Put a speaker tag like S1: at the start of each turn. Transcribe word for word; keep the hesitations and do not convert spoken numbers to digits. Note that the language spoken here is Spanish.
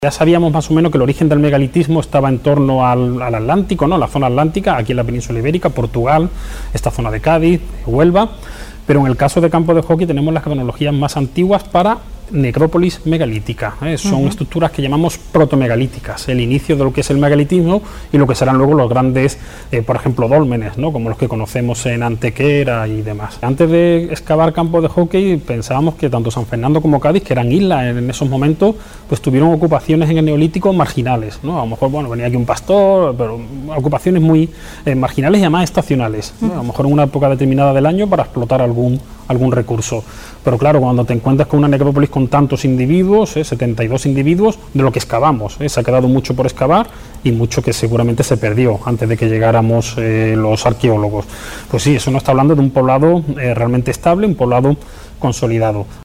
S1: Ya sabíamos más o menos que el origen del megalitismo estaba en torno al, al Atlántico, ¿no? La zona atlántica, aquí en la península ibérica, Portugal, esta zona de Cádiz, Huelva, pero en el caso de campos de hockey tenemos las cronologías más antiguas para necrópolis megalítica, ¿eh? Son uh-huh. estructuras que llamamos protomegalíticas, el inicio de lo que es el megalitismo y lo que serán luego los grandes, eh, por ejemplo, dólmenes, ¿no? Como los que conocemos en Antequera y demás. Antes de excavar campos de hockey pensábamos que tanto San Fernando como Cádiz, que eran islas en esos momentos, pues tuvieron ocupaciones en el Neolítico marginales, ¿no? A lo mejor, bueno, venía aquí un pastor, pero ocupaciones muy eh, marginales y además estacionales, ¿no? A lo mejor en una época determinada del año para explotar algún algún recurso. Pero claro, cuando te encuentras con una necrópolis con tantos individuos, ¿eh? setenta y dos individuos, de lo que excavamos, ¿eh? se ha quedado mucho por excavar y mucho que seguramente se perdió antes de que llegáramos eh, los arqueólogos. Pues sí, eso nos está hablando de un poblado eh, realmente estable, un poblado consolidado.